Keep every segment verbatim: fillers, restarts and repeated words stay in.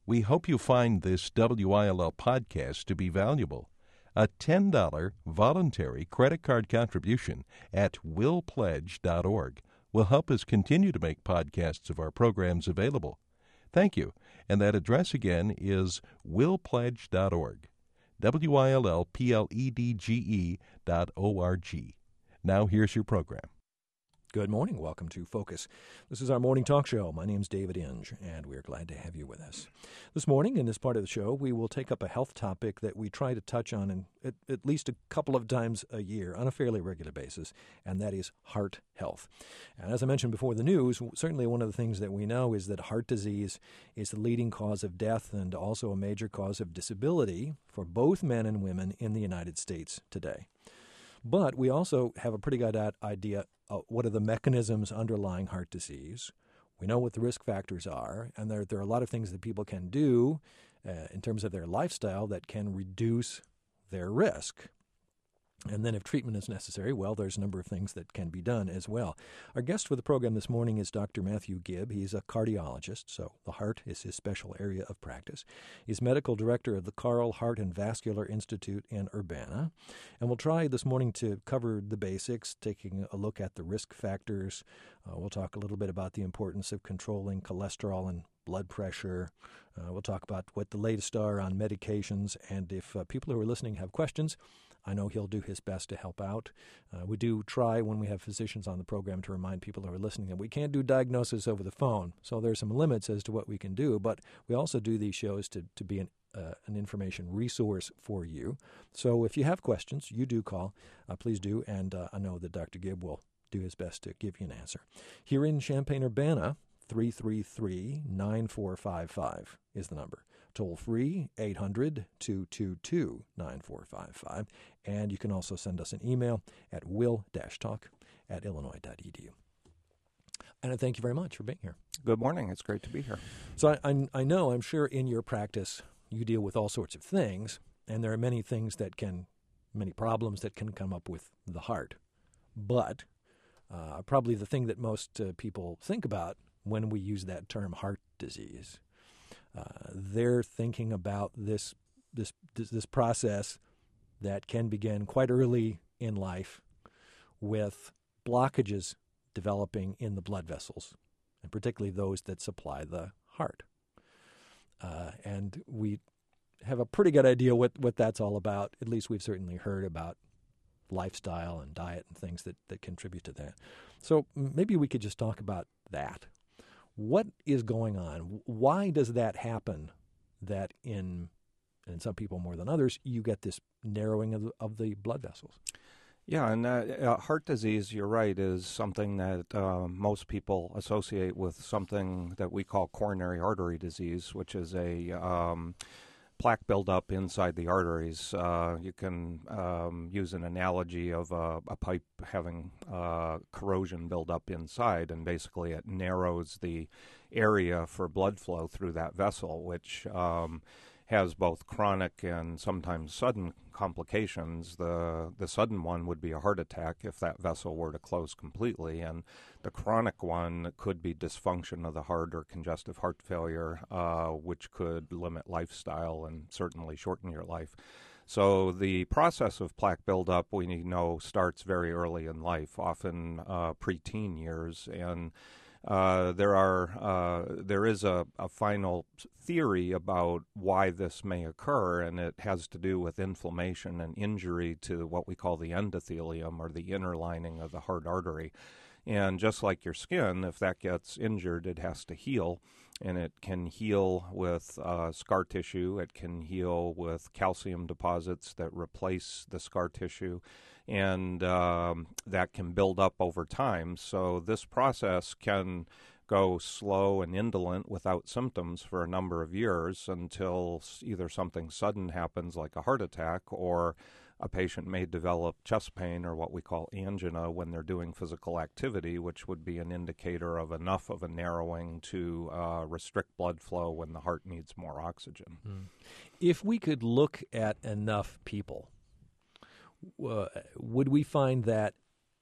We hope you find this W I L L podcast to be valuable. A ten dollars voluntary credit card contribution at will pledge dot org will help us continue to make podcasts of our programs available. Thank you. And that address again is will pledge dot org. W I L L P L E D G E dot O R G. Now here's your program. Good morning. Welcome to Focus. This is our morning talk show. My name's David Inge, and we're glad to have you with us. This morning, in this part of the show, we will take up a health topic that we try to touch on in, at, at least a couple of times a year on a fairly regular basis, and that is heart health. And as I mentioned before the news, certainly one of the things that we know is that heart disease is the leading cause of death and also a major cause of disability for both men and women in the United States today. But we also have a pretty good idea of what are the mechanisms underlying heart disease. We know what the risk factors are, and there, there are a lot of things that people can do uh, in terms of their lifestyle that can reduce their risk. And then if treatment is necessary, well, there's a number of things that can be done as well. Our guest for the program this morning is Doctor Matthew Gibb. He's a cardiologist, so the heart is his special area of practice. He's medical director of the Carle Heart and Vascular Institute in Urbana. And we'll try this morning to cover the basics, taking a look at the risk factors. Uh, we'll talk a little bit about the importance of controlling cholesterol and blood pressure. Uh, we'll talk about what the latest are on medications. And if uh, people who are listening have questions, I know he'll do his best to help out. Uh, we do try, when we have physicians on the program, to remind people who are listening that we can't do diagnosis over the phone. So there's some limits as to what we can do, but we also do these shows to, to be an, uh, an information resource for you. So if you have questions, you do call. Uh, please do, and uh, I know that Doctor Gibb will do his best to give you an answer. Here in Champaign-Urbana, three three three, nine four five five is the number. Toll free, eight hundred, two two two, nine four five five. And you can also send us an email at will dash talk at illinois dot e d u. And I thank you very much for being here. Good morning. It's great to be here. So I, I, I know, I'm sure in your practice you deal with all sorts of things, and there are many things that can, many problems that can come up with the heart. But uh, probably the thing that most uh, people think about when we use that term heart disease, uh, they're thinking about this, this this this process that can begin quite early in life with blockages developing in the blood vessels, and particularly those that supply the heart. Uh, and we have a pretty good idea what, what that's all about. At least we've certainly heard about lifestyle and diet and things that, that contribute to that. So maybe we could just talk about that. What is going on? Why does that happen that in, and some people more than others, you get this narrowing of the, of the blood vessels? Yeah, and uh, uh, heart disease, you're right, is something that uh, most people associate with something that we call coronary artery disease, which is a um, plaque buildup inside the arteries. Uh, you can um, use an analogy of a, a pipe having uh, corrosion build up inside, and basically it narrows the area for blood flow through that vessel, which um, has both chronic and sometimes sudden complications. The the sudden one would be a heart attack if that vessel were to close completely, and the chronic one could be dysfunction of the heart or congestive heart failure, uh, which could limit lifestyle and certainly shorten your life. So the process of plaque buildup, we know, starts very early in life, often uh, preteen years, and Uh, there are uh, there is a, a final theory about why this may occur, and it has to do with inflammation and injury to what we call the endothelium, or the inner lining of the heart artery. And just like your skin, if that gets injured, it has to heal, and it can heal with uh, scar tissue. It can heal with calcium deposits that replace the scar tissue, and um, that can build up over time. So this process can go slow and indolent without symptoms for a number of years until either something sudden happens like a heart attack, or a patient may develop chest pain, or what we call angina, when they're doing physical activity, which would be an indicator of enough of a narrowing to uh, restrict blood flow when the heart needs more oxygen. Mm. If we could look at enough people, uh, would we find that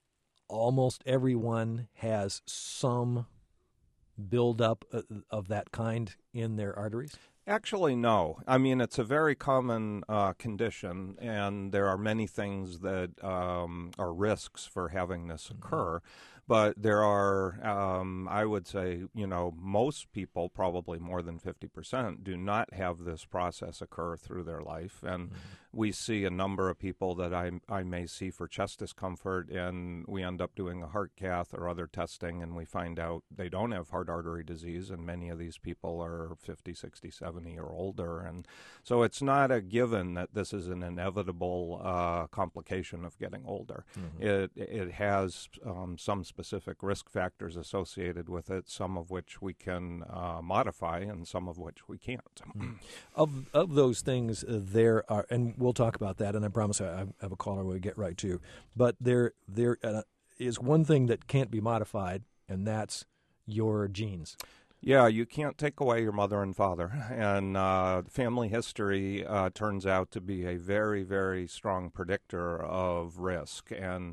almost everyone has some buildup of that kind in their arteries? Actually, no. I mean, it's a very common uh, condition, and there are many things that um, are risks for having this occur. But there are, um, I would say, you know, most people, probably more than fifty percent, do not have this process occur through their life. And mm-hmm. we see a number of people that I, I may see for chest discomfort, and we end up doing a heart cath or other testing, and we find out they don't have heart artery disease, and many of these people are fifty, sixty, seventy or older. And so it's not a given that this is an inevitable uh, complication of getting older. Mm-hmm. It, it has um, some specific risk factors associated with it, some of which we can uh, modify and some of which we can't. Mm. Of of those things, uh, there are, and we'll talk about that, and I promise I, I have a caller we'll get right to, but there there uh, is one thing that can't be modified, and that's your genes. Yeah, you can't take away your mother and father, and uh, family history uh, turns out to be a very, very strong predictor of risk. And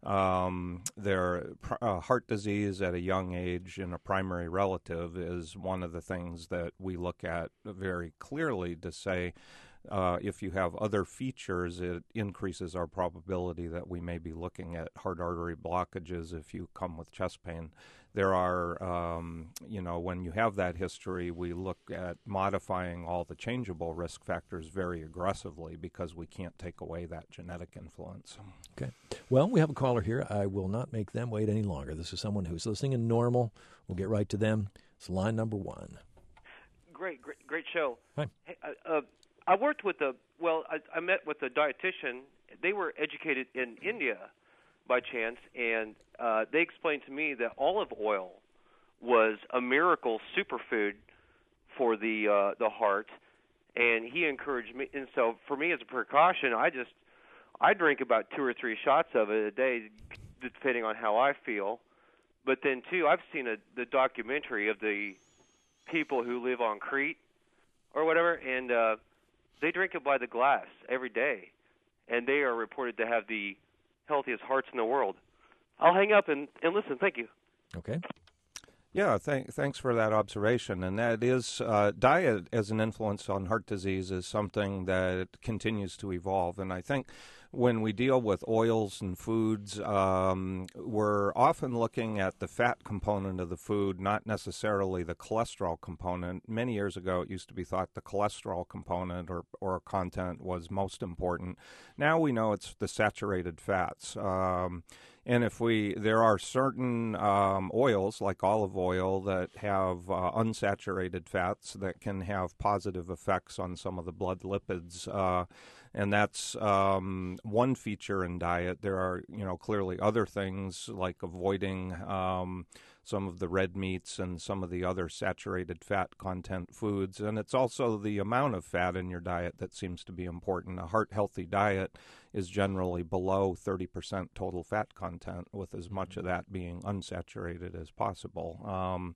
um, their uh, heart disease at a young age in a primary relative is one of the things that we look at very clearly to say, Uh, if you have other features, it increases our probability that we may be looking at heart artery blockages if you come with chest pain. There are, um, you know, when you have that history, we look at modifying all the changeable risk factors very aggressively because we can't take away that genetic influence. Okay. Well, we have a caller here. I will not make them wait any longer. This is someone who's listening in normal. We'll get right to them. It's line number one. Great, great, great show. Hi. Hey, uh, uh, I worked with a, well, I, I met with a dietitian. They were educated in India by chance, and uh, they explained to me that olive oil was a miracle superfood for the uh, the heart, and he encouraged me. And so for me, as a precaution, I just, I drink about two or three shots of it a day, depending on how I feel. But then, too, I've seen a, the documentary of the people who live on Crete or whatever, and uh, they drink it by the glass every day, and they are reported to have the healthiest hearts in the world. I'll hang up and, and listen. Thank you. Okay. Yeah, th- thanks for that observation. And that is, uh, diet as an influence on heart disease is something that continues to evolve. And I think when we deal with oils and foods, um, we're often looking at the fat component of the food, not necessarily the cholesterol component. Many years ago, it used to be thought the cholesterol component or, or content was most important. Now we know it's the saturated fats. Um, And if we, there are certain um, oils, like olive oil, that have uh, unsaturated fats that can have positive effects on some of the blood lipids, uh, and that's um, one feature in diet. There are, you know, clearly other things like avoiding um, some of the red meats and some of the other saturated fat content foods, and it's also the amount of fat in your diet that seems to be important. A heart-healthy diet is generally below thirty percent total fat content, with as much of that being unsaturated as possible. Um,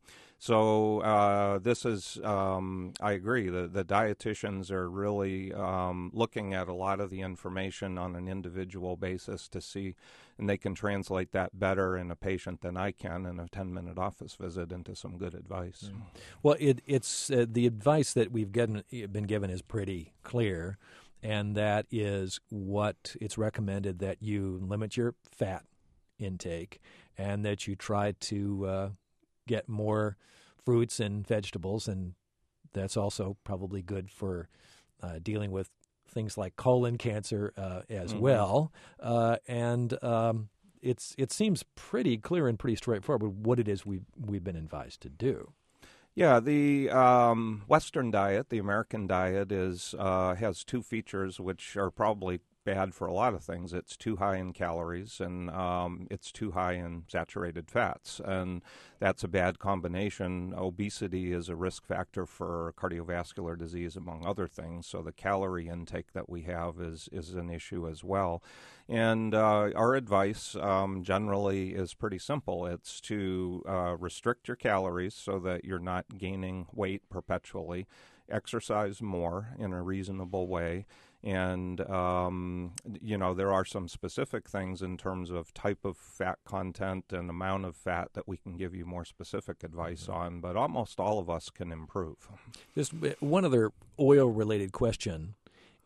so uh, this is, um, I agree, the, the dietitians are really um, looking at a lot of the information on an individual basis to see, and they can translate that better in a patient than I can in a ten-minute office visit into some good advice. Mm. Well, it, it's uh, the advice that we've given, been given is pretty clear, and that is what it's recommended that you limit your fat intake and that you try to uh, get more fruits and vegetables, and that's also probably good for uh, dealing with things like colon cancer uh, as mm-hmm. well. Uh, and um, it's it seems pretty clear and pretty straightforward what it is we've, we've been advised to do. Yeah, the um, Western diet, the American diet, is uh, has two features which are probably bad for a lot of things. It's too high in calories, and um, it's too high in saturated fats, and that's a bad combination. Obesity is a risk factor for cardiovascular disease, among other things, so the calorie intake that we have is, is an issue as well. And uh, our advice um, generally is pretty simple. It's to uh, restrict your calories so that you're not gaining weight perpetually, exercise more in a reasonable way. And, um, you know, there are some specific things in terms of type of fat content and amount of fat that we can give you more specific advice mm-hmm. on, but almost all of us can improve. Just one other oil-related question.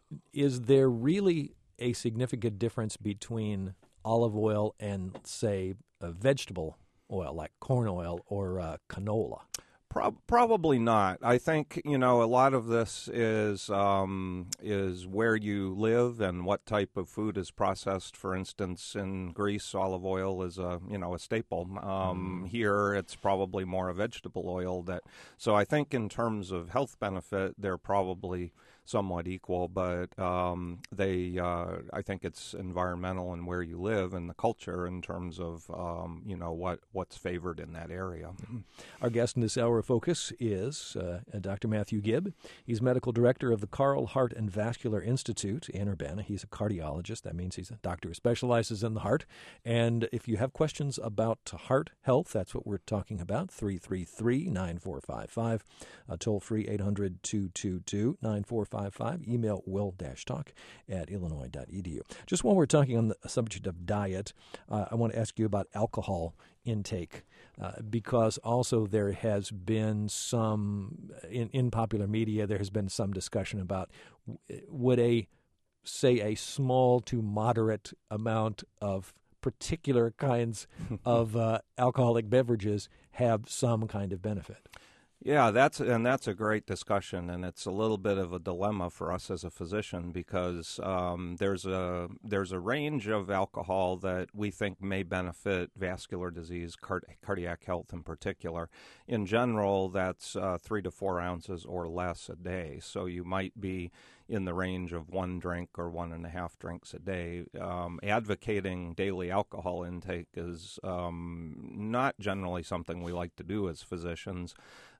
Is there really a significant difference between olive oil and, say, a vegetable oil like corn oil or uh, canola? Pro- probably not. I think, you know, a lot of this is um, is where you live and what type of food is processed. For instance, in Greece, olive oil is a, you know, a staple. Um, mm. Here, it's probably more a vegetable oil. That So I think in terms of health benefit, they're probably somewhat equal, but um, they, uh, I think it's environmental and where you live and the culture in terms of, um, you know, what, what's favored in that area. Mm-hmm. Our guest in this hour of focus is uh, Doctor Matthew Gibb. He's medical director of the Carle Heart and Vascular Institute in Urbana. He's a cardiologist. That means he's a doctor who specializes in the heart. And if you have questions about heart health, that's what we're talking about, three three three, nine four five five, uh, toll-free eight hundred, two two two, nine four five five. Email will-talk at illinois dot e d u. Just while we're talking on the subject of diet, uh, I want to ask you about alcohol intake, uh, because also there has been some, in, in popular media, there has been some discussion about would a, say, a small to moderate amount of particular kinds of uh, alcoholic beverages have some kind of benefit. Yeah, that's and that's a great discussion, and it's a little bit of a dilemma for us as a physician because um, there's a there's a range of alcohol that we think may benefit vascular disease, card- cardiac health in particular. In general, that's uh, three to four ounces or less a day. So you might be in the range of one drink or one and a half drinks a day. Um, advocating daily alcohol intake is um, not generally something we like to do as physicians.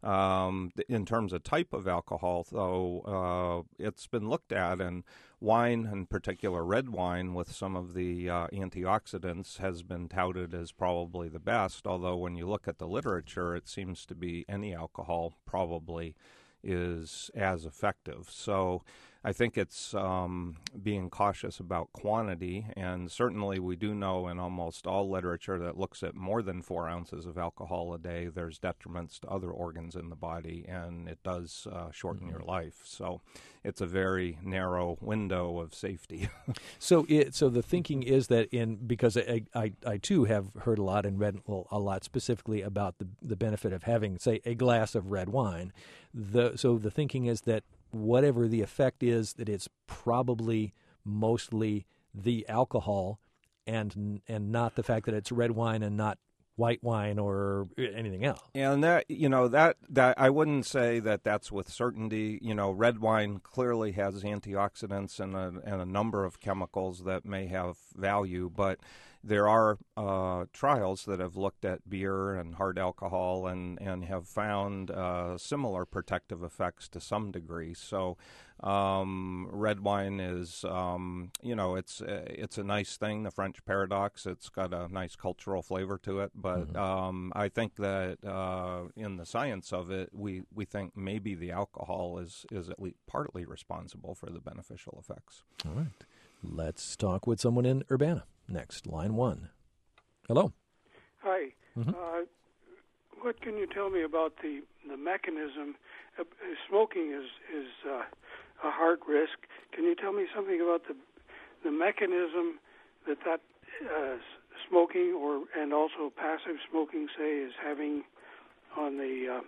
Um, in terms of type of alcohol, though, uh, it's been looked at, and wine, in particular red wine with some of the uh, antioxidants, has been touted as probably the best, although when you look at the literature, it seems to be any alcohol probably is as effective. So I think it's um, being cautious about quantity, and certainly we do know in almost all literature that looks at more than four ounces of alcohol a day, there's detriments to other organs in the body, and it does uh, shorten mm-hmm. your life. So it's a very narrow window of safety. so it, so the thinking is that in, because I, I, I too have heard a lot and read a lot specifically about the, the benefit of having, say, a glass of red wine. The, so the thinking is that whatever the effect is, that it's probably mostly the alcohol and and not the fact that it's red wine and not white wine or anything else. And that, you know, that, that I wouldn't say that that's with certainty. You know, red wine clearly has antioxidants and a, and a number of chemicals that may have value, but there are uh, trials that have looked at beer and hard alcohol and, and have found uh, similar protective effects to some degree. So um, red wine is, um, you know, it's it's a nice thing, the French paradox. It's got a nice cultural flavor to it. But mm-hmm. um, I think that uh, in the science of it, we, we think maybe the alcohol is, is at least partly responsible for the beneficial effects. All right. Let's talk with someone in Urbana. Next, line one. Hello. Hi. Mm-hmm. Uh, what can you tell me about the the mechanism? Uh, smoking is is uh, a heart risk. Can you tell me something about the the mechanism that that uh, smoking or and also passive smoking, say, is having on the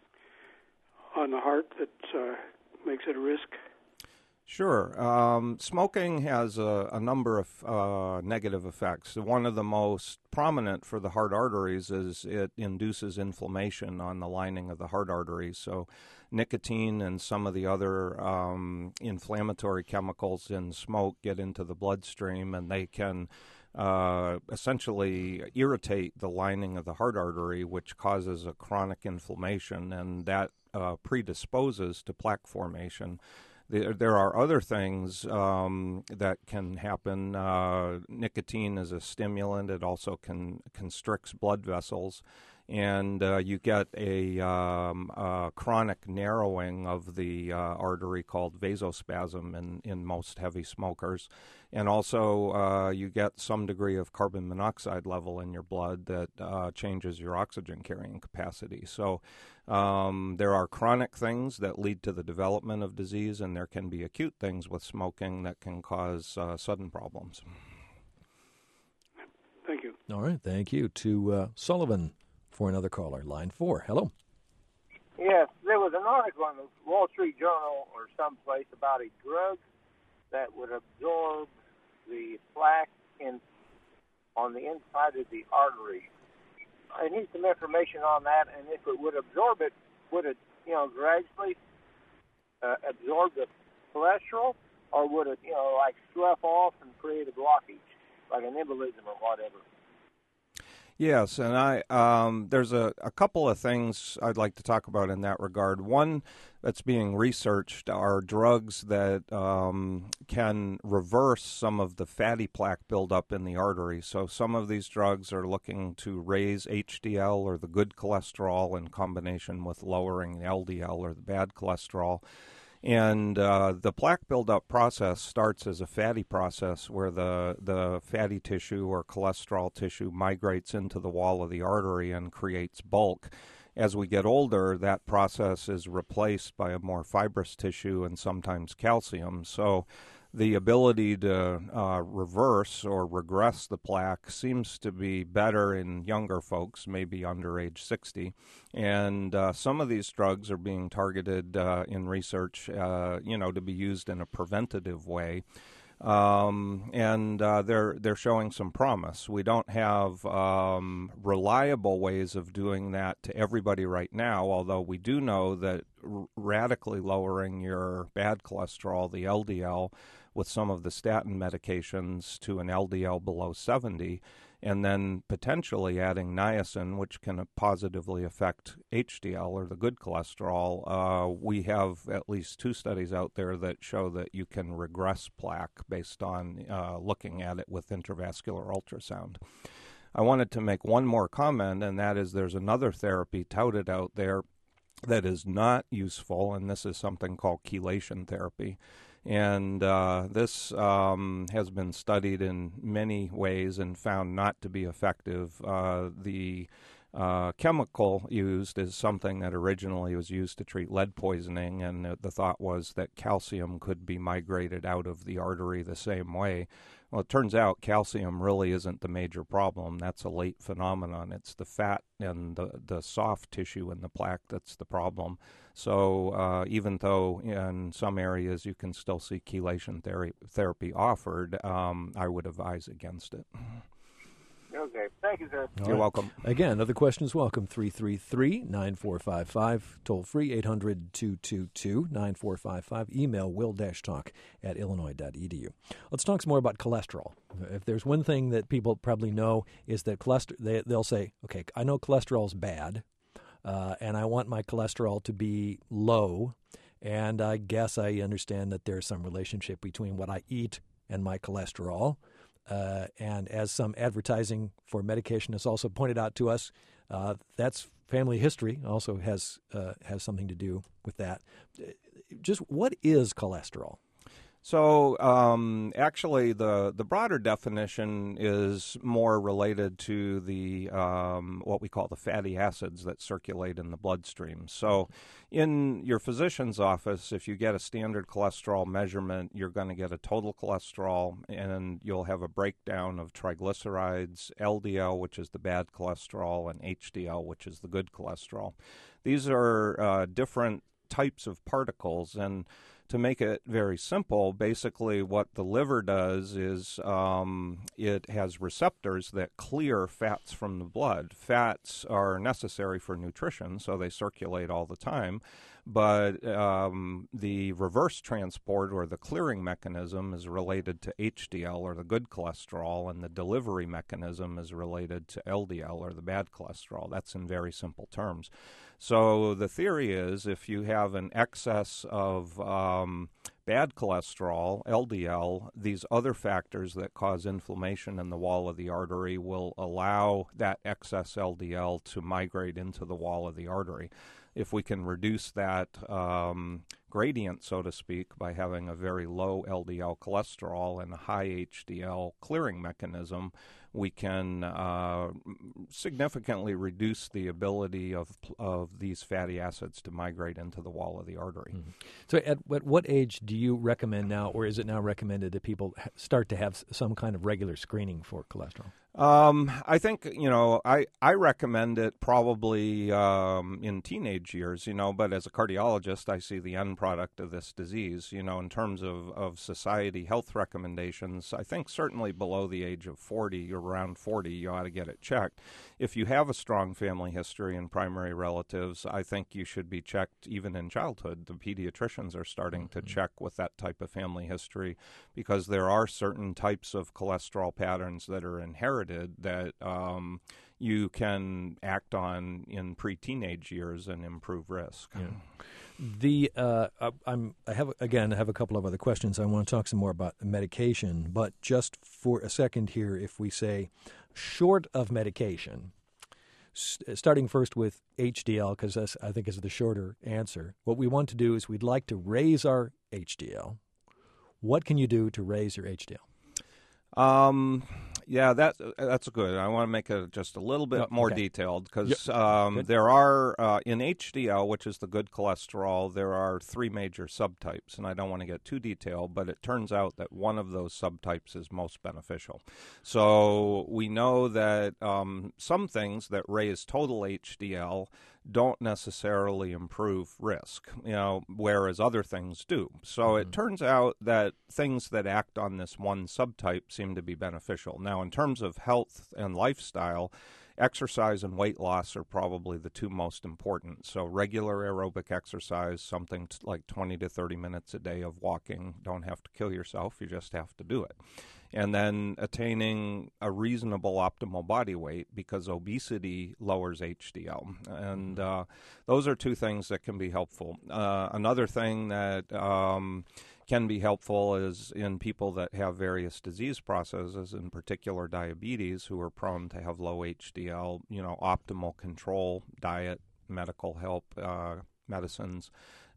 uh, on the heart that uh, makes it a risk? Sure. Um, smoking has a, a number of uh, negative effects. One of the most prominent for the heart arteries is it induces inflammation on the lining of the heart arteries. So nicotine and some of the other um, inflammatory chemicals in smoke get into the bloodstream, and they can uh, essentially irritate the lining of the heart artery, which causes a chronic inflammation, and that uh, predisposes to plaque formation. There, there are other things um, that can happen. Uh, nicotine is a stimulant. It also can constricts blood vessels. and uh, you get a, um, a chronic narrowing of the uh, artery called vasospasm in, in most heavy smokers. And also uh, you get some degree of carbon monoxide level in your blood that uh, changes your oxygen carrying capacity. So um, there are chronic things that lead to the development of disease, and there can be acute things with smoking that can cause uh, sudden problems. Thank you. All right, thank you. To uh, Sullivan for another caller. Line four. Hello. Yes, there was an article in the Wall Street Journal or someplace about a drug that would absorb the plaque in on the inside of the artery. I need some information on that, and if it would absorb it, would it, you know, gradually uh, absorb the cholesterol, or would it, you know, like slough off and create a blockage, like an embolism or whatever? Yes, and I um, there's a, a couple of things I'd like to talk about in that regard. One that's being researched are drugs that um, can reverse some of the fatty plaque buildup in the artery. So some of these drugs are looking to raise H D L or the good cholesterol in combination with lowering the L D L or the bad cholesterol. And uh, the plaque buildup process starts as a fatty process where the, the fatty tissue or cholesterol tissue migrates into the wall of the artery and creates bulk. As we get older, that process is replaced by a more fibrous tissue and sometimes calcium. So the ability to uh, reverse or regress the plaque seems to be better in younger folks, maybe under age sixty. And uh, some of these drugs are being targeted uh, in research, uh, you know, to be used in a preventative way. Um, and uh, they're they're showing some promise. We don't have um, reliable ways of doing that to everybody right now, although we do know that r- radically lowering your bad cholesterol, the L D L, with some of the statin medications to an L D L below seventy, and then potentially adding niacin, which can positively affect H D L or the good cholesterol. Uh, we have at least two studies out there that show that you can regress plaque based on uh, looking at it with intravascular ultrasound. I wanted to make one more comment, and that is there's another therapy touted out there that is not useful, and this is something called chelation therapy. And uh, this um, has been studied in many ways and found not to be effective. Uh, the uh, chemical used is something that originally was used to treat lead poisoning, and uh, the thought was that calcium could be migrated out of the artery the same way. Well, it turns out calcium really isn't the major problem. That's a late phenomenon. It's the fat and the, the soft tissue in the plaque that's the problem. So uh, even though in some areas you can still see chelation ther- therapy offered, um, I would advise against it. Okay. Thank you, sir. All You're right. welcome. Again, other questions welcome. three three three, nine four five five. Toll free, eight hundred, two two two, nine four five five. Email will-talk at illinois dot e d u. Let's talk some more about cholesterol. If there's one thing that people probably know is that cholesterol, they, they'll say, okay, I know cholesterol is bad, uh, and I want my cholesterol to be low, and I guess I understand that there's some relationship between what I eat and my cholesterol. Uh, and as some advertising for medication has also pointed out to us, uh, that's family history also has uh, has something to do with that. Just what is cholesterol? So um, actually, the, the broader definition is more related to the um, what we call the fatty acids that circulate in the bloodstream. So in your physician's office, if you get a standard cholesterol measurement, you're going to get a total cholesterol, and you'll have a breakdown of triglycerides, L D L, which is the bad cholesterol, and H D L, which is the good cholesterol. These are uh, different types of particles, and to make it very simple, basically what the liver does is um, it has receptors that clear fats from the blood. Fats are necessary for nutrition, so they circulate all the time. But um, the reverse transport or the clearing mechanism is related to H D L or the good cholesterol, and the delivery mechanism is related to L D L or the bad cholesterol. That's in very simple terms. So the theory is if you have an excess of um, bad cholesterol, L D L, these other factors that cause inflammation in the wall of the artery will allow that excess L D L to migrate into the wall of the artery. If we can reduce that um, gradient, so to speak, by having a very low L D L cholesterol and a high H D L clearing mechanism, we can uh, significantly reduce the ability of of these fatty acids to migrate into the wall of the artery. Mm-hmm. So at, at what age do you recommend now, or is it now recommended that people ha- start to have some kind of regular screening for cholesterol? Um, I think, you know, I, I recommend it probably um, in teenage years, you know, but as a cardiologist, I see the end product of this disease, you know, in terms of, of society health recommendations. I think certainly below the age of forty, or around forty, you ought to get it checked. If you have a strong family history and primary relatives, I think you should be checked even in childhood. The pediatricians are starting mm-hmm. to check with that type of family history, because there are certain types of cholesterol patterns that are inherited that um, you can act on in pre-teenage years and improve risk. Yeah. The uh, I'm I have again I have a couple of other questions. I want to talk some more about medication, but just for a second here, if we say short of medication, st- starting first with H D L, because that's I think is the shorter answer. What we want to do is we'd like to raise our H D L. What can you do to raise your H D L? Um. Yeah, that that's good. I want to make it just a little bit oh, more okay. detailed, because yep. um, there are, uh, in H D L, which is the good cholesterol, there are three major subtypes, and I don't want to get too detailed, but it turns out that one of those subtypes is most beneficial. So we know that um, some things that raise total H D L don't necessarily improve risk, you know, whereas other things do. So mm-hmm. it turns out that things that act on this one subtype seem to be beneficial. Now, in terms of health and lifestyle, exercise and weight loss are probably the two most important. So regular aerobic exercise, something t- like twenty to thirty minutes a day of walking. Don't have to kill yourself, you just have to do it. And then attaining a reasonable optimal body weight, because obesity lowers H D L. And uh, those are two things that can be helpful. Uh, another thing that um, can be helpful is in people that have various disease processes, in particular diabetes, who are prone to have low H D L, you know, optimal control, diet, medical help, uh, medicines.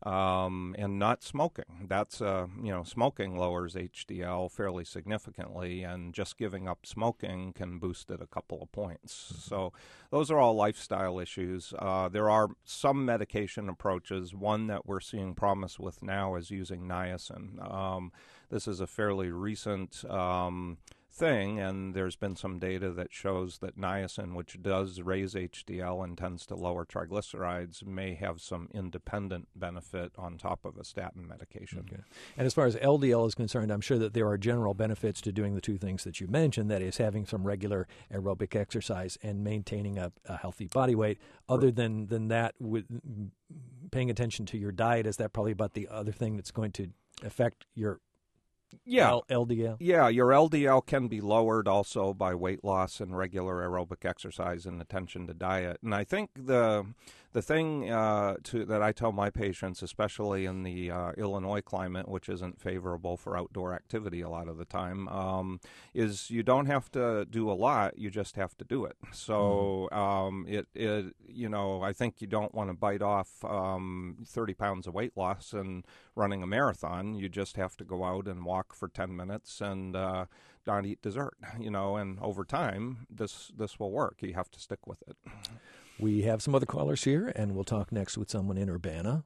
Um, and not smoking. That's, uh, you know, smoking lowers H D L fairly significantly, and just giving up smoking can boost it a couple of points. Mm-hmm. So those are all lifestyle issues. Uh, there are some medication approaches. One that we're seeing promise with now is using niacin. Um, this is a fairly recent um, thing, and there's been some data that shows that niacin, which does raise H D L and tends to lower triglycerides, may have some independent benefit on top of a statin medication. Okay. And as far as L D L is concerned, I'm sure that there are general benefits to doing the two things that you mentioned, that is having some regular aerobic exercise and maintaining a, a healthy body weight. Other than, than that, with paying attention to your diet, is that probably about the other thing that's going to affect your Yeah. L- LDL? Yeah, your L D L can be lowered also by weight loss and regular aerobic exercise and attention to diet. And I think the the thing uh, to, that I tell my patients, especially in the uh, Illinois climate, which isn't favorable for outdoor activity a lot of the time, um, is you don't have to do a lot, you just have to do it. So mm-hmm. um, it, it, you know, I think you don't want to bite off um, thirty pounds of weight loss and running a marathon. You just have to go out and walk for ten minutes and uh, not eat dessert, you know, and over time, this this will work. You have to stick with it. We have some other callers here, and we'll talk next with someone in Urbana.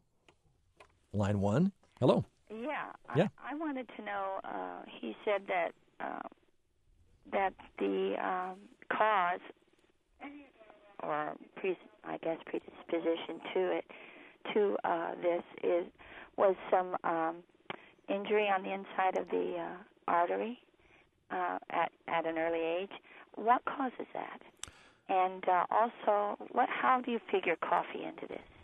Line one. Hello. Yeah. Yeah. I, I wanted to know, uh, he said that uh, that the um, cause, or pre- I guess predisposition to it, to uh, this is was some um, injury on the inside of the uh, artery uh, at at an early age. What causes that? And uh, also, what? How do you figure coffee into this?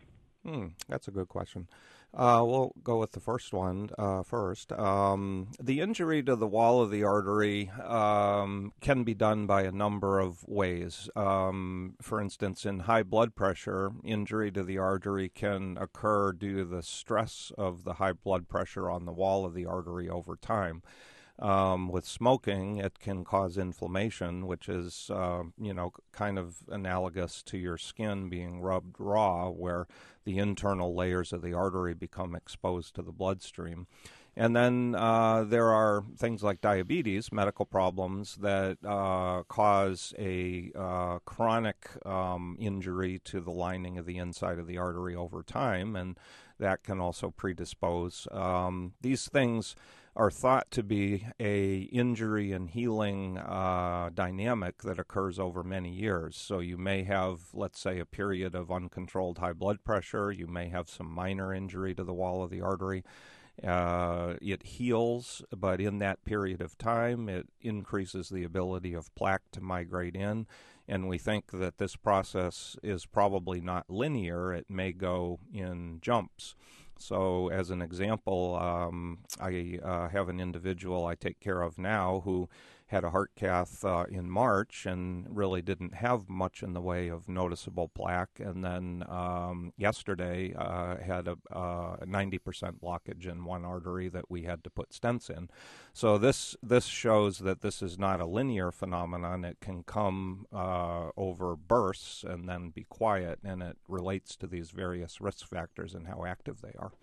Hmm, that's a good question. Uh, we'll go with the first one uh, first. Um, the injury to the wall of the artery um, can be done by a number of ways. Um, for instance, in high blood pressure, injury to the artery can occur due to the stress of the high blood pressure on the wall of the artery over time. Um, with smoking, it can cause inflammation, which is, uh, you know, kind of analogous to your skin being rubbed raw, where the internal layers of the artery become exposed to the bloodstream. And then uh, there are things like diabetes, medical problems that uh, cause a uh, chronic um, injury to the lining of the inside of the artery over time, and that can also predispose. Um, these things are thought to be a injury and healing uh, dynamic that occurs over many years. So you may have, let's say, a period of uncontrolled high blood pressure. You may have some minor injury to the wall of the artery. Uh, it heals, but in that period of time, it increases the ability of plaque to migrate in. And we think that this process is probably not linear. It may go in jumps. So as an example, um, I uh, have an individual I take care of now who had a heart cath uh, in March and really didn't have much in the way of noticeable plaque. And then um, yesterday uh, had a uh, ninety percent blockage in one artery that we had to put stents in. So this this shows that this is not a linear phenomenon. It can come uh, over bursts and then be quiet, and it relates to these various risk factors and how active they are.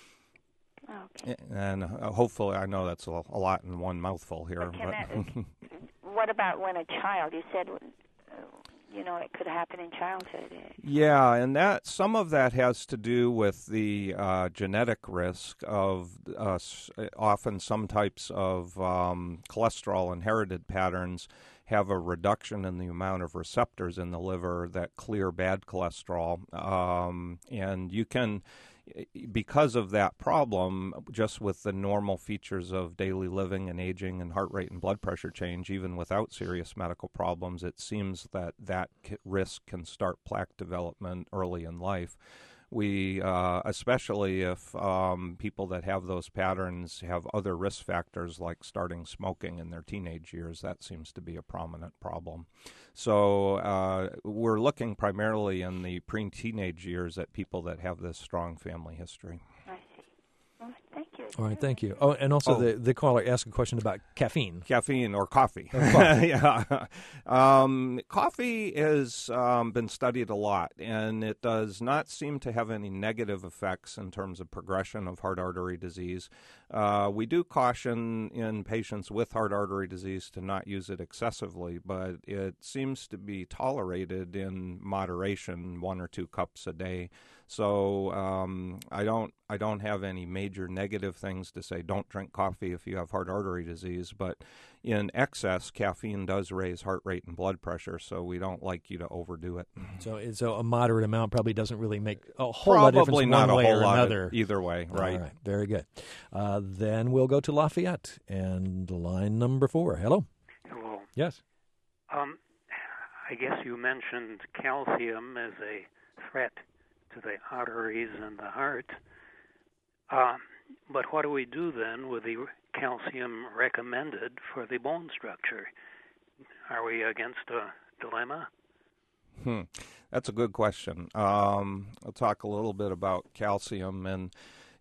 Okay. And uh, hopefully, I know that's a, a lot in one mouthful here. But can But that, what about when a child? You said, uh, you know, it could happen in childhood. Yeah, and that some of that has to do with the uh, genetic risk of uh, often some types of um, cholesterol inherited patterns have a reduction in the amount of receptors in the liver that clear bad cholesterol, um, and you can. Because of that problem, just with the normal features of daily living and aging and heart rate and blood pressure change, even without serious medical problems, it seems that that risk can start plaque development early in life. We, uh, especially if um, people that have those patterns have other risk factors like starting smoking in their teenage years, that seems to be a prominent problem. So uh, we're looking primarily in the pre-teenage years at people that have this strong family history. I see. Well, thank you. All right, thank you. Oh, and also Oh. the, the caller asked a question about caffeine. Caffeine or coffee. Or coffee. yeah. Um, coffee has um, been studied a lot, and it does not seem to have any negative effects in terms of progression of heart artery disease. Uh, we do caution in patients with heart artery disease to not use it excessively, but it seems to be tolerated in moderation, one or two cups a day. So um, I don't I don't have any major negative things to say don't drink coffee if you have heart artery disease, but in excess, caffeine does raise heart rate and blood pressure, so we don't like you to overdo it. So, so a moderate amount probably doesn't really make a whole lot of difference Probably one not a way whole or lot another. either way, right? All right, very good. Uh, then we'll go to Lafayette and line number four. Hello. Hello. Yes. Um, I guess you mentioned calcium as a threat to the arteries and the heart. Uh, but what do we do then with the calcium recommended for the bone structure? Are we against a dilemma? Hmm. That's a good question. Um, I'll talk a little bit about calcium, and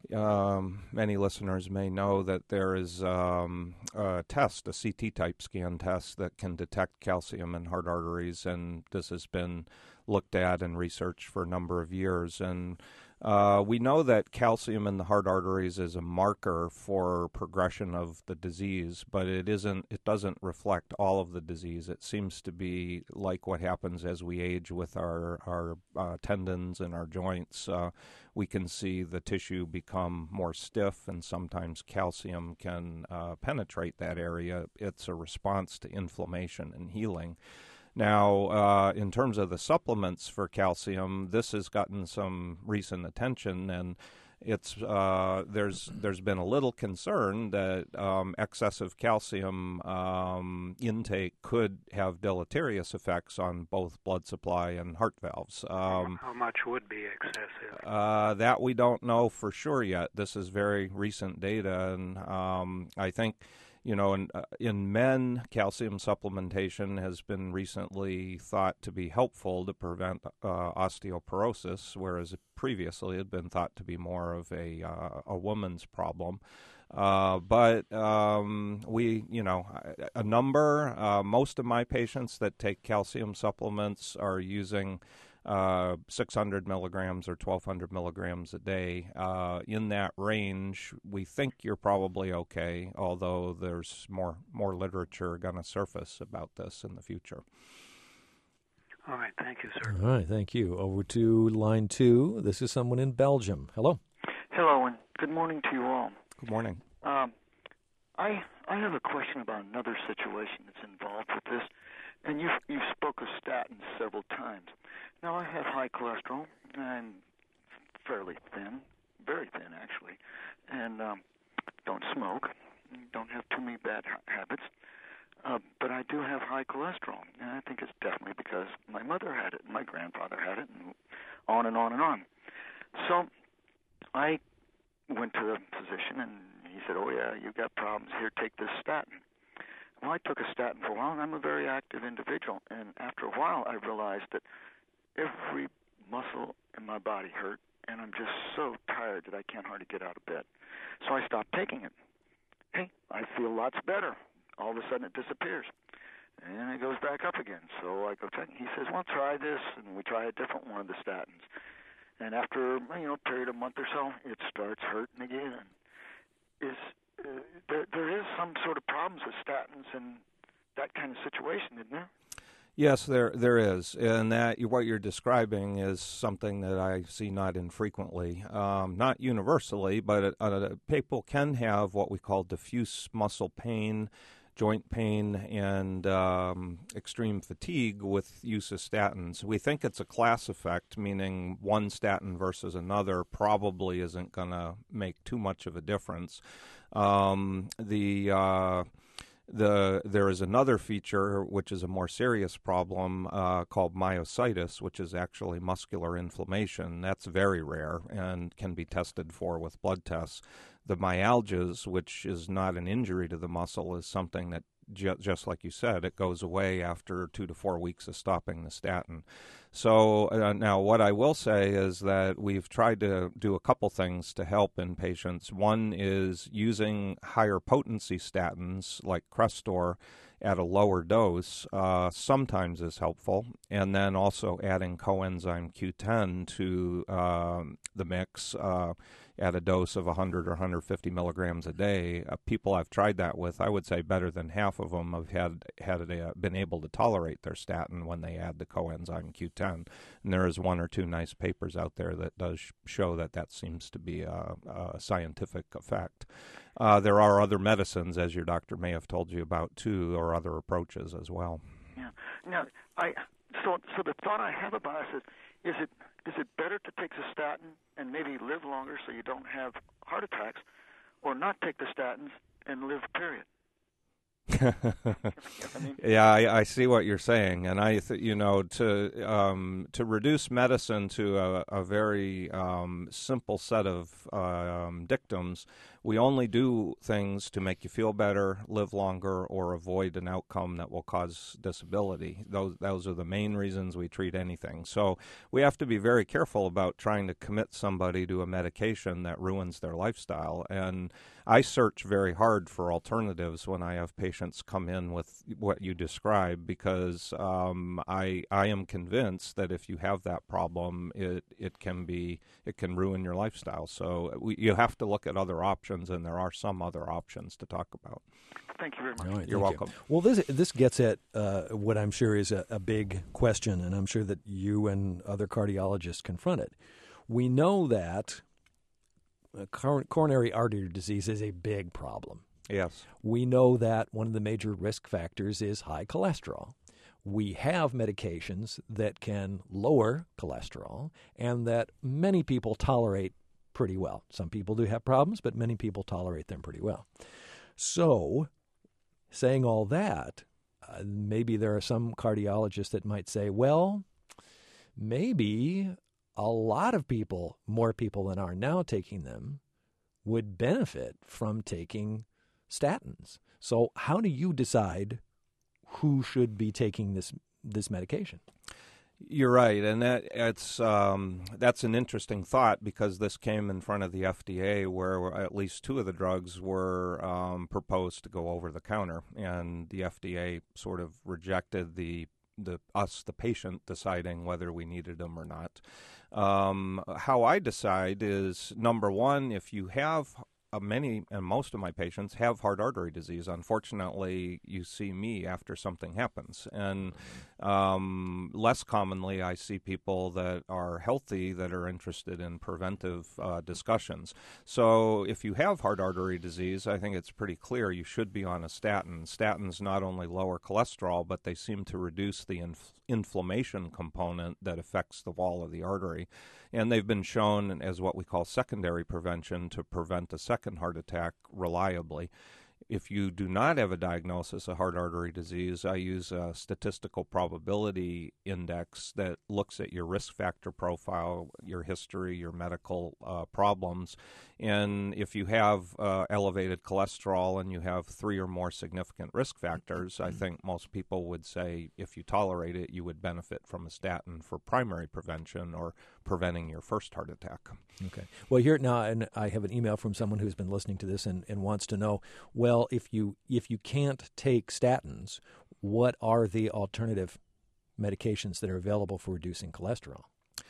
um, many listeners may know that there is um, a test, a C T-type scan test that can detect calcium in heart arteries, and this has been looked at and researched for a number of years. And uh, we know that calcium in the heart arteries is a marker for progression of the disease, but it isn't. It doesn't reflect all of the disease. It seems to be like what happens as we age with our our uh, tendons and our joints. Uh, we can see the tissue become more stiff, and sometimes calcium can uh, penetrate that area. It's a response to inflammation and healing. Now, uh, in terms of the supplements for calcium, this has gotten some recent attention, and It's uh, there's there's been a little concern that um, excessive calcium um, intake could have deleterious effects on both blood supply and heart valves. Um, How much would be excessive? Uh, that we don't know for sure yet. This is very recent data, and um, I think, you know, in, uh, in men, calcium supplementation has been recently thought to be helpful to prevent uh, osteoporosis, whereas previously it had been thought to be more of a uh, a woman's problem. Uh, but um, we, you know, a number, uh, most of my patients that take calcium supplements are using uh, six hundred milligrams or twelve hundred milligrams a day. Uh, in that range, we think you're probably okay, although there's more, more literature going to surface about this in the future. All right, thank you, sir. All right, thank you. Over to line two. This is someone in Belgium. Hello. Hello, and good morning to you all. Good morning. Um, I I have a question about another situation that's involved with this, and you've, you've spoke of statins several times. Now, I have high cholesterol. I'm fairly thin, very thin, actually, and um, don't smoke, don't have too many bad ha- habits, uh, but I do have high cholesterol, and I think it's definitely because my mother had it, and my grandfather had it, and on and on and on. So I went to the physician, and he said, oh, yeah, you've got problems. Here, take this statin. Well, I took a statin for a while, and I'm a very active individual, and after a while, I realized that every muscle in my body hurt, and I'm just so tired that I can't hardly get out of bed. So I stopped taking it. Hey, I feel lots better. All of a sudden, it disappears, and it goes back up again. So I go check. He says, well, try this, and we try a different one of the statins. And after, you know, a period of a month or so, it starts hurting again. Is uh, there, there is some sort of problems with statins and that kind of situation, isn't there? Yes, there there is, and that what you're describing is something that I see not infrequently, um, not universally, but uh, uh, people can have what we call diffuse muscle pain, joint pain, and um, extreme fatigue with use of statins. We think it's a class effect, meaning one statin versus another probably isn't going to make too much of a difference. Um, the uh, The, there is another feature, which is a more serious problem, uh, called myositis, which is actually muscular inflammation. That's very rare and can be tested for with blood tests. The myalgias, which is not an injury to the muscle, is something that, ju- just like you said, it goes away after two to four weeks of stopping the statin. So uh, now what I will say is that we've tried to do a couple things to help in patients. One is using higher potency statins like Crestor at a lower dose uh, sometimes is helpful, and then also adding coenzyme Q ten to uh, the mix uh, at a dose of one hundred or one hundred fifty milligrams a day. Uh, people I've tried that with, I would say better than half of them have had, had uh, been able to tolerate their statin when they add the coenzyme Q ten. And there is one or two nice papers out there that does show that that seems to be a, a scientific effect. Uh, there are other medicines, as your doctor may have told you about, too, or other approaches as well. Yeah. Now, I so so the thought I have about it is, is it is it better to take the statin and maybe live longer so you don't have heart attacks, or not take the statins and live, period? I mean, yeah, I, I see what you're saying, and I, th- you know, to um, to reduce medicine to a, a very um, simple set of uh, um, dictums. We only do things to make you feel better, live longer, or avoid an outcome that will cause disability. Those those are the main reasons we treat anything. So we have to be very careful about trying to commit somebody to a medication that ruins their lifestyle. And I search very hard for alternatives when I have patients come in with what you describe, because um, I I am convinced that if you have that problem, it it can be it can ruin your lifestyle. So we, you have to look at other options. And there are some other options to talk about. Thank you very much. All right, You're welcome. You. Well, this this gets at uh, what I'm sure is a, a big question, and I'm sure that you and other cardiologists confront it. We know that uh, cor- coronary artery disease is a big problem. Yes. We know that one of the major risk factors is high cholesterol. We have medications that can lower cholesterol and that many people tolerate pretty well. Some people do have problems, but many people tolerate them pretty well. So, saying all that, uh, maybe there are some cardiologists that might say, well, maybe a lot of people, more people than are now taking them, would benefit from taking statins. So how do you decide who should be taking this this medication? You're right, and that it's um, that's an interesting thought because this came in front of the F D A, where at least two of the drugs were um, proposed to go over the counter, and the F D A sort of rejected the the us, the patient, deciding whether we needed them or not. Um, how I decide is, number one, if you have Uh, many and most of my patients have heart artery disease. Unfortunately, you see me after something happens. And um, less commonly, I see people that are healthy that are interested in preventive uh, discussions. So if you have heart artery disease, I think it's pretty clear you should be on a statin. Statins not only lower cholesterol, but they seem to reduce the inf- inflammation component that affects the wall of the artery. And they've been shown as what we call secondary prevention to prevent a second heart attack reliably. If you do not have a diagnosis of heart artery disease, I use a statistical probability index that looks at your risk factor profile, your history, your medical uh, problems. And if you have uh, elevated cholesterol and you have three or more significant risk factors, I think most people would say if you tolerate it, you would benefit from a statin for primary prevention or preventing your first heart attack. Okay. Well, here now, and I have an email from someone who's been listening to this and, and wants to know, well, if you if you can't take statins, what are the alternative medications that are available for reducing cholesterol?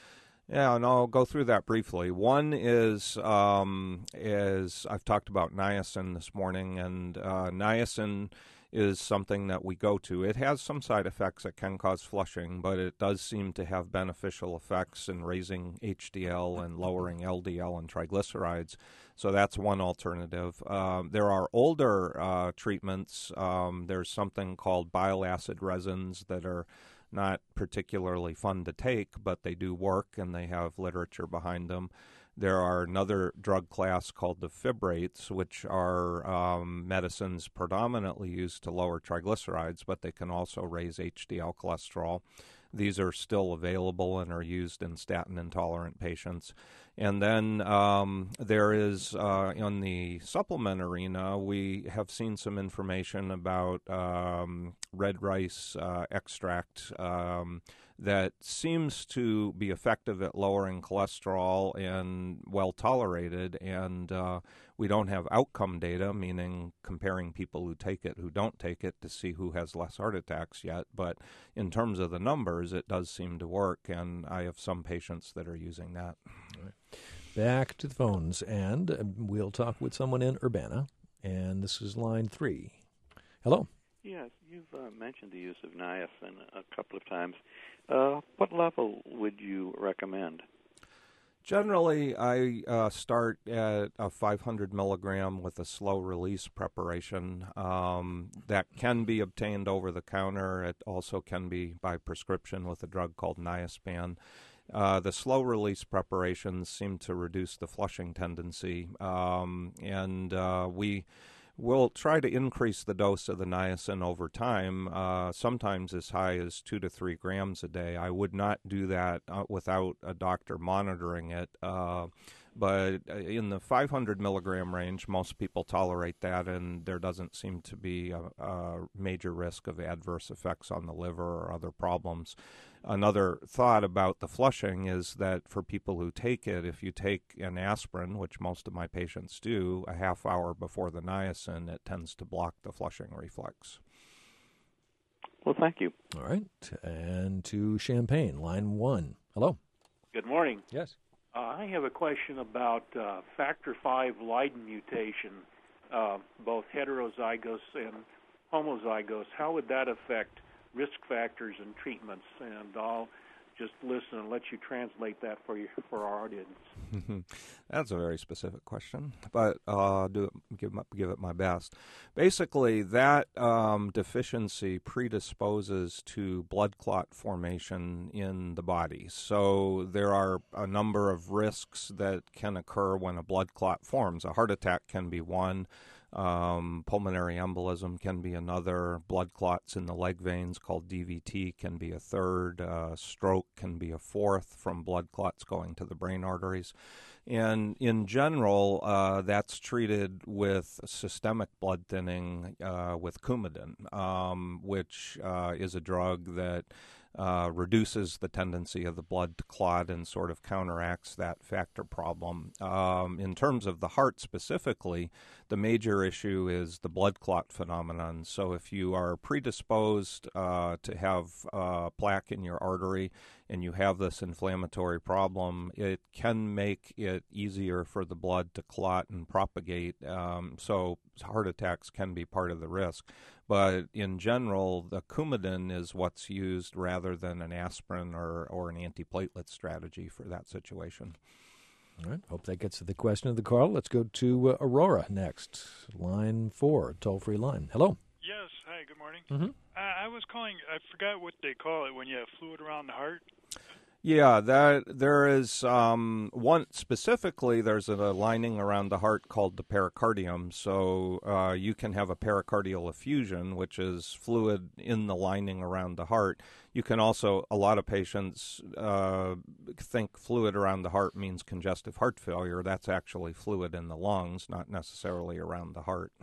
Yeah, and I'll go through that briefly. One is, um, is I've talked about niacin this morning, and uh, niacin is something that we go to. It has some side effects that can cause flushing, but it does seem to have beneficial effects in raising H D L and lowering L D L and triglycerides. So that's one alternative. Um, there are older uh, treatments. Um, there's something called bile acid resins that are not particularly fun to take, but they do work, and they have literature behind them. There are another drug class called the fibrates, which are um, medicines predominantly used to lower triglycerides, but they can also raise H D L cholesterol. These are still available and are used in statin-intolerant patients. And then um, there is, uh, in the supplement arena, we have seen some information about um, red rice uh, extract um, that seems to be effective at lowering cholesterol and well-tolerated, and uh, we don't have outcome data, meaning comparing people who take it, who don't take it, to see who has less heart attacks yet. But in terms of the numbers, it does seem to work, and I have some patients that are using that. All right. Back to the phones, and we'll talk with someone in Urbana, and this is line three. Hello. Yes, you've uh, mentioned the use of niacin a couple of times. Uh, what level would you recommend? Generally, I uh, start at a five hundred milligram with a slow release preparation. Um, that can be obtained over the counter. It also can be by prescription with a drug called Niaspan. Uh, the slow release preparations seem to reduce the flushing tendency, um, and uh, we will try to increase the dose of the niacin over time, uh, sometimes as high as two to three grams a day. I would not do that uh, without a doctor monitoring it. Uh, but in the five hundred milligram range, most people tolerate that, and there doesn't seem to be a, a major risk of adverse effects on the liver or other problems. Another thought about the flushing is that for people who take it, if you take an aspirin, which most of my patients do, a half hour before the niacin, it tends to block the flushing reflex. Well, thank you. All right. And to Champaign, line one. Hello. Good morning. Yes. Uh, I have a question about uh, factor five Leiden mutation, uh, both heterozygous and homozygous. How would that affect risk factors and treatments? And I'll just listen and let you translate that for you for our audience. That's a very specific question, but uh, do it, give, give it my best. Basically, that um, deficiency predisposes to blood clot formation in the body. So there are a number of risks that can occur when a blood clot forms. A heart attack can be one. Um, pulmonary embolism can be another. Blood clots in the leg veins called D V T can be a third. Uh, stroke can be a fourth from blood clots going to the brain arteries. And in general, uh, that's treated with systemic blood thinning uh, with Coumadin, um, which uh, is a drug that Uh, reduces the tendency of the blood to clot and sort of counteracts that factor problem. Um, in terms of the heart specifically, the major issue is the blood clot phenomenon. So if you are predisposed uh, to have uh, plaque in your artery and you have this inflammatory problem, it can make it easier for the blood to clot and propagate. Um, so heart attacks can be part of the risk. But in general, the Coumadin is what's used rather than an aspirin or, or an antiplatelet strategy for that situation. All right. Hope that gets to the question of the call. Let's go to uh, Aurora next. Line four, toll-free line. Hello. Yes. Hi, good morning. Mm-hmm. Uh, I was calling, I forgot what they call it when you have fluid around the heart. Yeah, that there is um, one specifically. There's a lining around the heart called the pericardium. So uh, you can have a pericardial effusion, which is fluid in the lining around the heart. You can also, a lot of patients uh, think fluid around the heart means congestive heart failure. That's actually fluid in the lungs, not necessarily around the heart.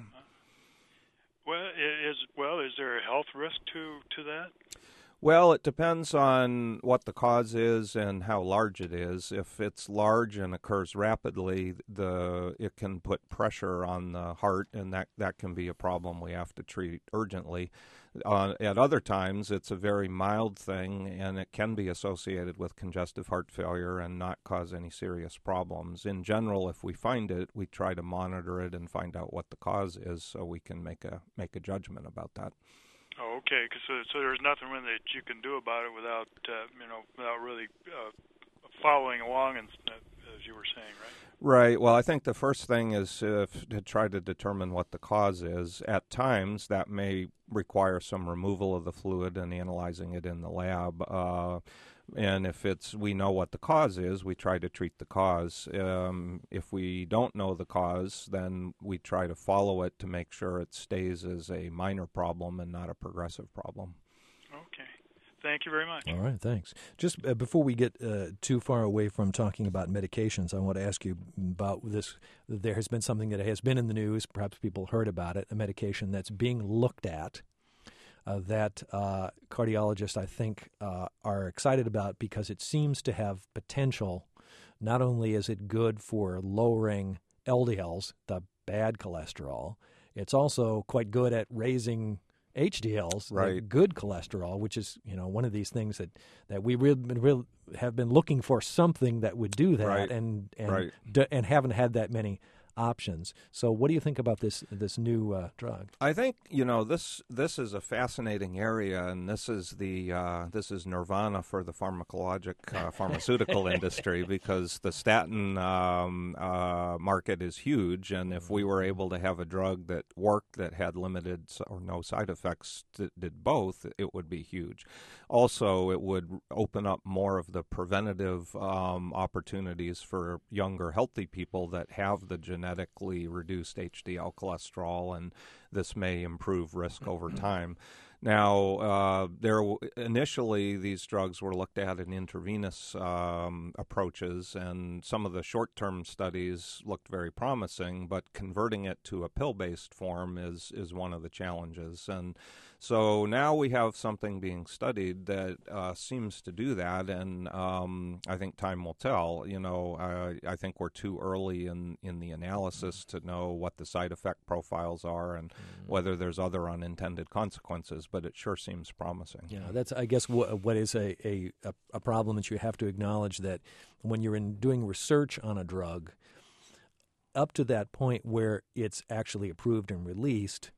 Well, is well, is there a health risk to to that? Well, it depends on what the cause is and how large it is. If it's large and occurs rapidly, the it can put pressure on the heart, and that, that can be a problem we have to treat urgently. Uh, at other times, it's a very mild thing, and it can be associated with congestive heart failure and not cause any serious problems. In general, if we find it, we try to monitor it and find out what the cause is so we can make a make a judgment about that. Oh, okay. Cause so, so there's nothing really that you can do about it without, uh, you know, without really uh, following along, and as you were saying, right? Right. Well, I think the first thing is uh, to try to determine what the cause is. At times, that may require some removal of the fluid and analyzing it in the lab. Uh, and if it's we know what the cause is, we try to treat the cause. Um, if we don't know the cause, then we try to follow it to make sure it stays as a minor problem and not a progressive problem. Okay. Thank you very much. All right, thanks. Just uh, before we get uh, too far away from talking about medications, I want to ask you about this. There has been something that has been in the news, perhaps people heard about it, a medication that's being looked at uh, that uh, cardiologists, I think, uh, are excited about because it seems to have potential. Not only is it good for lowering L D Ls, the bad cholesterol, it's also quite good at raising H D Ls, right. the good cholesterol, which is, you know, one of these things that, that we really, really have been looking for something that would do that, right. and and right. d- and haven't had that many options. So, what do you think about this this new uh, drug? I think you know this this is a fascinating area, and this is the uh, this is nirvana for the pharmacologic uh, pharmaceutical industry, because the statin um, uh, market is huge, and if we were able to have a drug that worked, that had limited or no side effects, that did both, it would be huge. Also, it would open up more of the preventative um, opportunities for younger, healthy people that have the genetic genetically reduced H D L cholesterol, and this may improve risk over time. Now, uh, there initially these drugs were looked at in intravenous um, approaches, and some of the short-term studies looked very promising, but converting it to a pill-based form is is one of the challenges. And so now we have something being studied that uh, seems to do that, and um, I think time will tell. You know, I, I think we're too early in, in the analysis to know what the side effect profiles are and mm-hmm. whether there's other unintended consequences, but it sure seems promising. Yeah, that's, I guess, what, what is a, a, a problem that you have to acknowledge, that when you're in doing research on a drug, up to that point where it's actually approved and released,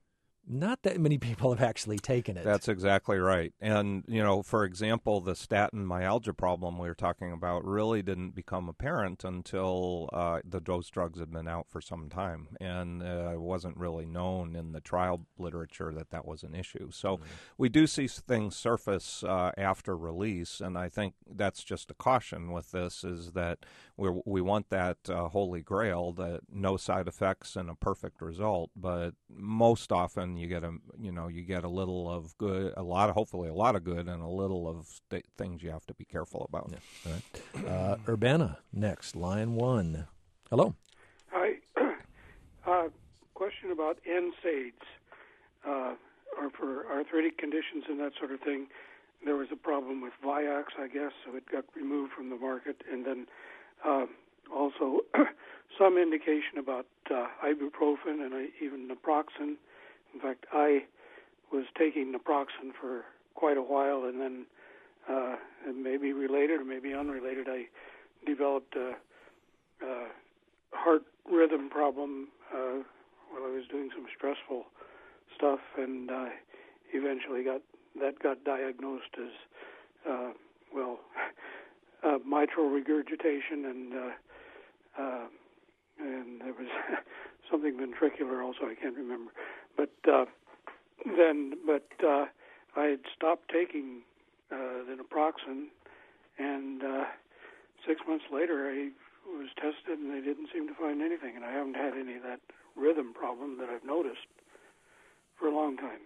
not that many people have actually taken it. That's exactly right. And, you know, for example, the statin myalgia problem we were talking about really didn't become apparent until uh, the those drugs had been out for some time. And uh, it wasn't really known in the trial literature that that was an issue. So mm-hmm. we do see things surface uh, after release, and I think that's just a caution with this, is that we we want that uh, holy grail, that no side effects and a perfect result. But most often you get a you know you get a little of good, a lot of hopefully a lot of good, and a little of st- things you have to be careful about. Yeah. All right. Uh, Urbana next, line one. Hello. Hi. uh, question about N SAIDs, uh, or for arthritic conditions and that sort of thing. There was a problem with Vioxx, I guess, so it got removed from the market, and then uh, also some indication about uh, ibuprofen and uh, even naproxen. In fact, I was taking naproxen for quite a while, and then uh, it may be related or maybe unrelated. I developed a, a heart rhythm problem uh, while I was doing some stressful stuff, and uh, eventually got that got diagnosed as uh, well uh, mitral regurgitation, and uh, uh, and there was something ventricular also. I can't remember, but uh, then but uh, I had stopped taking uh, the naproxen, and uh, six months later I was tested, and they didn't seem to find anything, and I haven't had any of that rhythm problem that I've noticed for a long time.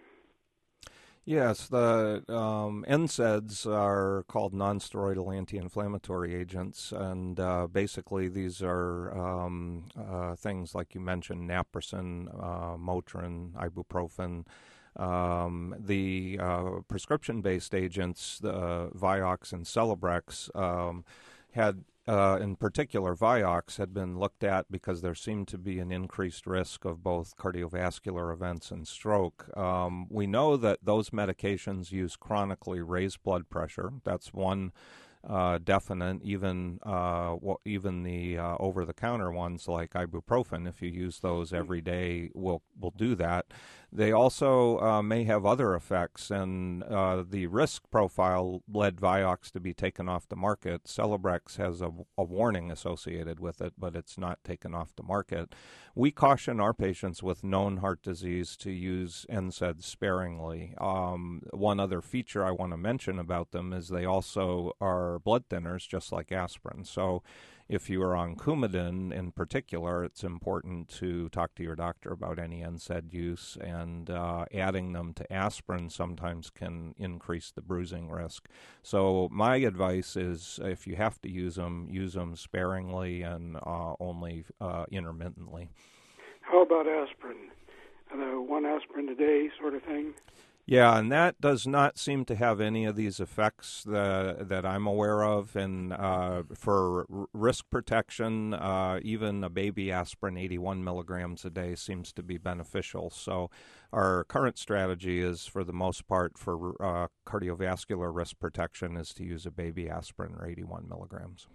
Yes, the um, N SAIDs are called nonsteroidal anti-inflammatory agents, and uh, basically these are um, uh, things like you mentioned, naproxen, uh, Motrin, ibuprofen. Um, the uh, prescription-based agents, the Vioxx and Celebrex, um, had Uh, in particular, Vioxx had been looked at because there seemed to be an increased risk of both cardiovascular events and stroke. Um, we know that those medications used chronically raise blood pressure. That's one uh, definite. Even uh, w- even the uh, over-the-counter ones like ibuprofen, if you use those every day, will will do that. They also uh, may have other effects, and uh, the risk profile led Vioxx to be taken off the market. Celebrex has a, a warning associated with it, but it's not taken off the market. We caution our patients with known heart disease to use N SAIDs sparingly. Um, one other feature I want to mention about them is they also are blood thinners, just like aspirin. So if you are on Coumadin in particular, it's important to talk to your doctor about any N SAID use, and uh, adding them to aspirin sometimes can increase the bruising risk. So my advice is, if you have to use them, use them sparingly and uh, only uh, intermittently. How about aspirin? Uh, one aspirin a day sort of thing? Yeah, and that does not seem to have any of these effects that, that I'm aware of. And uh, for r- risk protection, uh, even a baby aspirin, eighty-one milligrams a day, seems to be beneficial. So our current strategy is, for the most part, for uh, cardiovascular risk protection, is to use a baby aspirin, or eighty-one milligrams.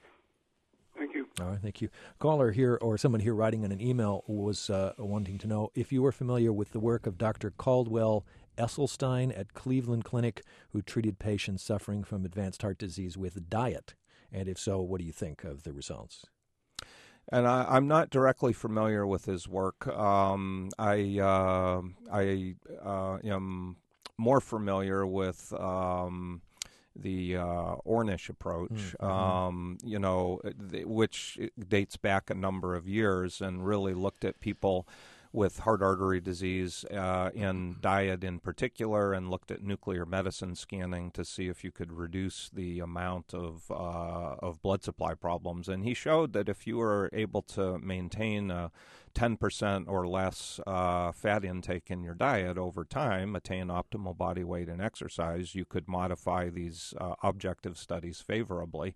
Thank you. All right, thank you. Caller here, or someone here writing in an email, was uh, wanting to know if you were familiar with the work of Doctor Caldwell Esselstyn at Cleveland Clinic, who treated patients suffering from advanced heart disease with diet. And if so, what do you think of the results? And I, I'm not directly familiar with his work. Um, I uh, I uh, am more familiar with um, the uh, Ornish approach, mm-hmm. um, you know, th- which dates back a number of years and really looked at people with heart artery disease uh, and diet in particular, and looked at nuclear medicine scanning to see if you could reduce the amount of uh, of blood supply problems. And he showed that if you were able to maintain a ten percent or less uh, fat intake in your diet over time, attain optimal body weight and exercise, you could modify these uh, objective studies favorably.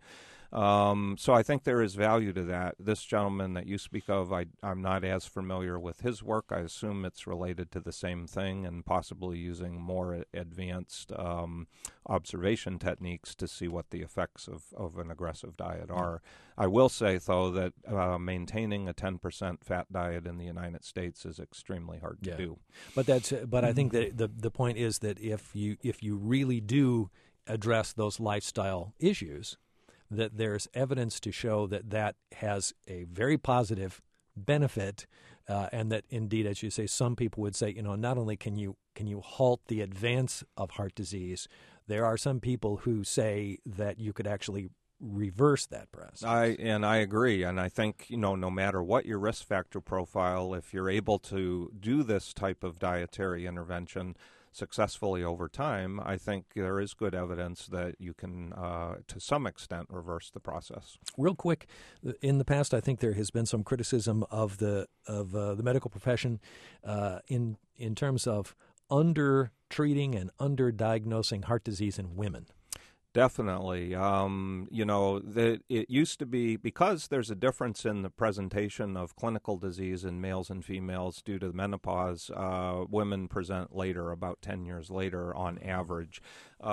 Um, so I think there is value to that. This gentleman that you speak of, I, I'm not as familiar with his work. I assume it's related to the same thing and possibly using more advanced um, observation techniques to see what the effects of, of an aggressive diet are. I will say, though, that uh, maintaining a ten percent fat diet in the United States is extremely hard yeah. to do. But that's but I think that the the point is that if you if you really do address those lifestyle issues, that there's evidence to show that that has a very positive benefit, uh, and that indeed, as you say, some people would say, you know, not only can you can you halt the advance of heart disease, there are some people who say that you could actually reverse that process. I and I agree, and I think, you know, no matter what your risk factor profile, if you're able to do this type of dietary intervention successfully over time, I think there is good evidence that you can, uh, to some extent, reverse the process. Real quick, in the past, I think there has been some criticism of the of uh, the medical profession uh, in in terms of under treating and under diagnosing heart disease in women. Definitely. Um, you know, the, it used to be, because there's a difference in the presentation of clinical disease in males and females due to menopause, uh, women present later, about ten years later on average.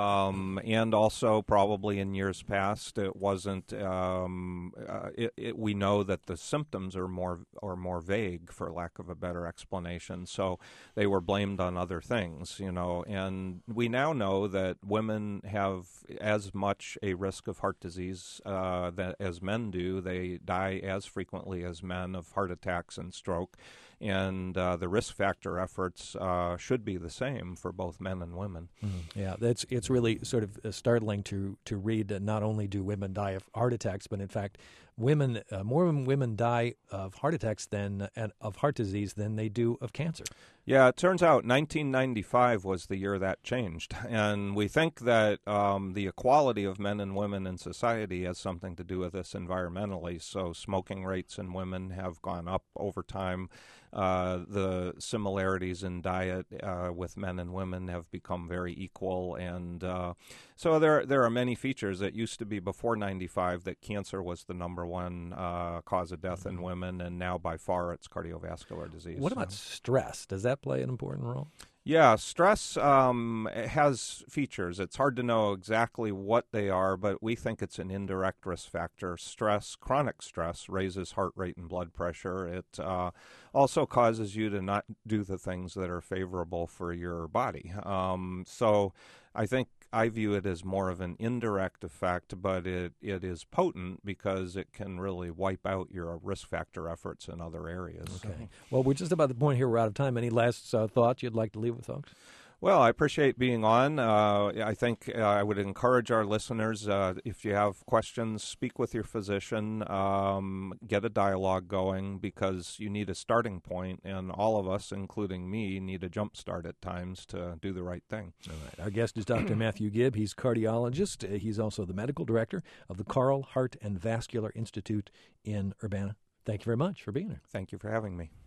Um, and also probably in years past, it wasn't, um, uh, it, it, we know that the symptoms are more, are more vague, for lack of a better explanation. So they were blamed on other things, you know, and we now know that women have as much a risk of heart disease uh, that as men do. They die as frequently as men of heart attacks and stroke, and uh, the risk factor efforts uh, should be the same for both men and women. Mm-hmm. Yeah, that's it's really sort of startling to to read that not only do women die of heart attacks, but in fact, women uh, more women die of heart attacks than uh, of heart disease than they do of cancer. Yeah, it turns out nineteen ninety-five was the year that changed, and we think that um, the equality of men and women in society has something to do with this environmentally. So smoking rates in women have gone up over time. Uh, the similarities in diet uh, with men and women have become very equal, and uh, so there there are many features. That used to be before ninety-five that cancer was the number one uh, cause of death in women, and now by far it's cardiovascular disease. What about stress? Does that play an important role? Yeah, stress um, has features. It's hard to know exactly what they are, but we think it's an indirect risk factor. Stress, chronic stress, raises heart rate and blood pressure. It uh, also causes you to not do the things that are favorable for your body. Um, so I think I view it as more of an indirect effect, but it, it is potent because it can really wipe out your risk factor efforts in other areas. Okay. Well, we're just about the point here. We're out of time. Any last uh, thoughts you'd like to leave with folks? Well, I appreciate being on. Uh, I think uh, I would encourage our listeners, uh, if you have questions, speak with your physician, um, get a dialogue going, because you need a starting point, and all of us, including me, need a jump start at times to do the right thing. All right. Our guest is Doctor Matthew Gibb. He's cardiologist. Uh, he's also the medical director of the Carle Heart and Vascular Institute in Urbana. Thank you very much for being here. Thank you for having me.